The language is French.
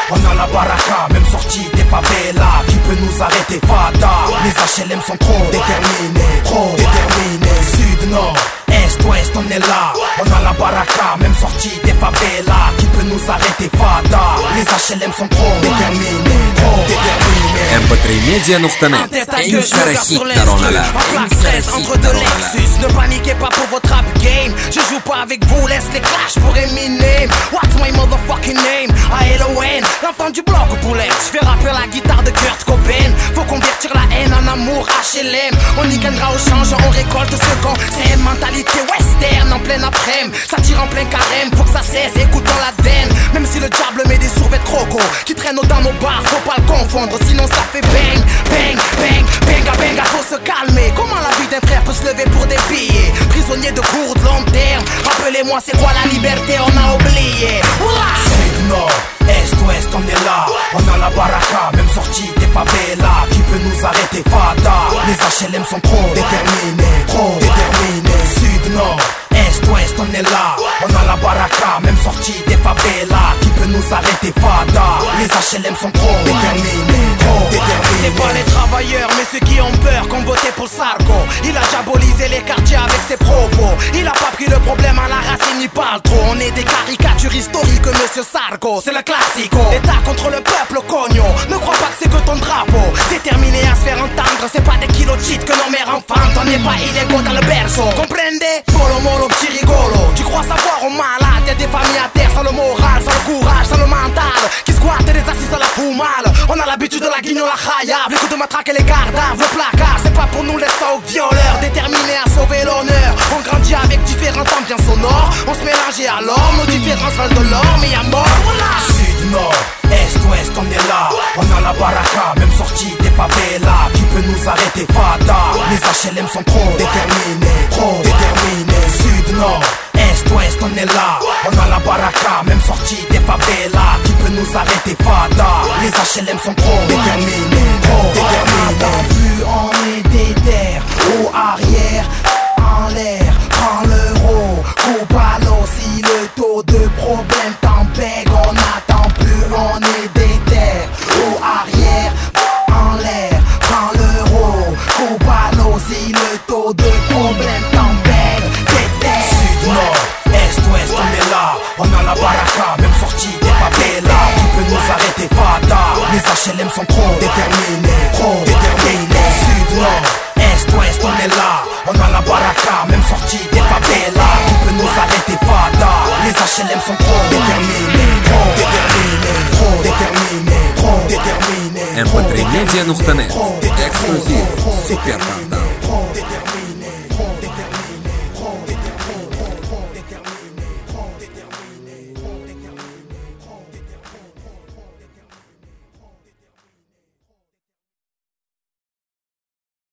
On a la baraka, même sortie des favelas. Qui peut nous arrêter, fada? Les HLM sont trop déterminés, Sud, nord, est, ouest, on est là. On a la baraka, même sortie des favelas. Qui peut nous arrêter, fada? Les HLM sont trop déterminés, mp3media.net. انشرحت ترونلا entre deux Lexus. Ne paniquez pas pour votre rap game. Je joue pas avec vous, laisse les clashs pour Eminem. What's my motherfucking name? A-L-O-N, l'enfant du bloc au poulet. Je fais rapper la guitare de Kurt Cobain. Faut convertir la haine en amour, HLM. On y gagnera au change, on récolte ce qu'on sème. Mentalité western en plein après-midi. Ça tire en plein carême, faut que ça cesse, écoutons la den. Même si le diable met des survêtements croco qui traînent dans nos bars, faut pas le confondre, sinon ça fait bang, bang, bang, benga, benga. Faut se calmer, comment la vie d'un frère peut se lever pour des billets? Prisonnier de court, de long terme. Rappelez-moi c'est quoi la liberté, on a oublié. Sud, nord, est, ouest, on est là. On a la baraka, même sortie des favelas. Qui peut nous arrêter, fada? Les HLM sont trop déterminés, Sud, nord, est, ouest, on est là. On a la baraka, même sortie des favelas. Qui peut nous arrêter, fada? Les HLM sont trop déterminés, C'est pas les travailleurs mais ceux qui ont peur qu'on votait pour Sarko. Il a diabolisé les quartiers avec ses propos. Il a pas pris le problème à la racine, il parle trop. On est des caricatures historiques, monsieur Sarko. C'est le classico. L'État contre le peuple, cognon. Ne crois pas que c'est que ton drapeau. Déterminé à se faire entendre, c'est pas des kilos de cheat que nos mères enfantent. On n'est pas illégaux dans le berceau. Comprendez? Molo molo petit rigolo. Tu crois savoir au malade? Y'a des familles à terre sans le moral, sans le courage, sans le mental. Qui squattent des assises à la foumale. On a l'habitude de la guignola khayab. Les coups de matraque et les gardaves, le placard. C'est pas pour nous les sauts violeurs. Déterminés à sauver l'honneur. On grandit avec différentes ambiances sonores. On se mélange et alors nos différences valent de l'or. Mais y'a mort, voilà. Sud, nord, est, ouest, on est là. On a la baraka, même sortie des favelas. Qui peut nous arrêter, fada? Les HLM sont trop déterminés, Sud, nord, est, ouest, on est là. On a la baraka, même sortie des favelas. Qui peut nous arrêter, fada? Les HLM sont trop déterminés, Plus on est déter, haut arrière, en l'air, prends l'euro. Coupe à l'eau si le taux de problème t'embête. On n'attend plus, on est déter, haut arrière, en l'air, prends l'euro. Coupe à l'eau si le taux de problème t'embête. Sud, nord, est, ouest, on est là. On a la baraka, même sortie des favelas. Qui peut nous arrêter, fada? Les HLM sont trop déterminés, Sud, nord, est, ouest, on est là. On a la baraka, même sortie des favelas. Qui peut nous arrêter, fada? Les HLM sont trop déterminés, mp3media.net. Эксклюзив. Супербанда.